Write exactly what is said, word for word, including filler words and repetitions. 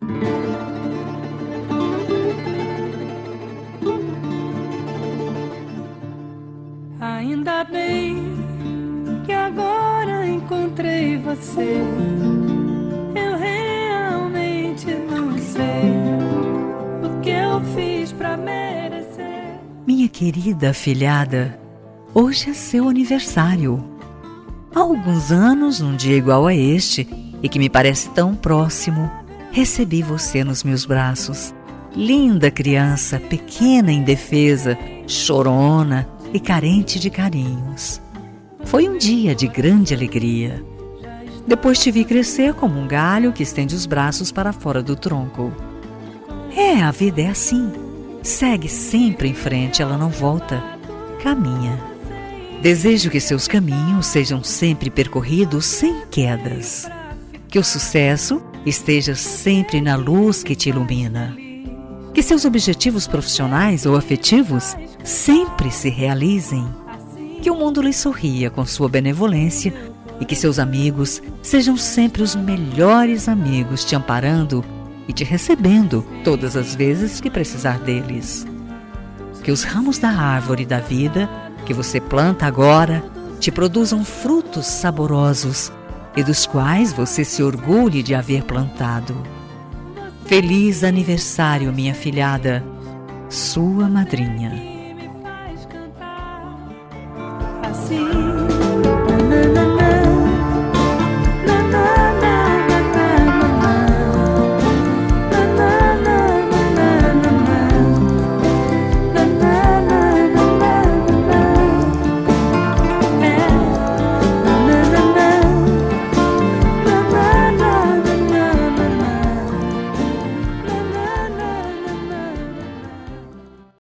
Ainda bem que agora encontrei você. Eu realmente não sei o que eu fiz pra merecer. Minha querida afilhada, hoje é seu aniversário. Há alguns anos, num dia igual a este, e que me parece tão próximo, recebi você nos meus braços. Linda criança, pequena, indefesa, chorona e carente de carinhos. Foi um dia de grande alegria. Depois te vi crescer como um galho que estende os braços para fora do tronco. É, a vida é assim. Segue sempre em frente, ela não volta. Caminha. Desejo que seus caminhos sejam sempre percorridos sem quedas. Que o sucesso esteja sempre na luz que te ilumina. Que seus objetivos profissionais ou afetivos sempre se realizem. Que o mundo lhe sorria com sua benevolência e que seus amigos sejam sempre os melhores amigos, te amparando e te recebendo todas as vezes que precisar deles. Que os ramos da árvore da vida que você planta agora te produzam frutos saborosos e dos quais você se orgulhe de haver plantado. Feliz aniversário, minha afilhada, sua madrinha. Assim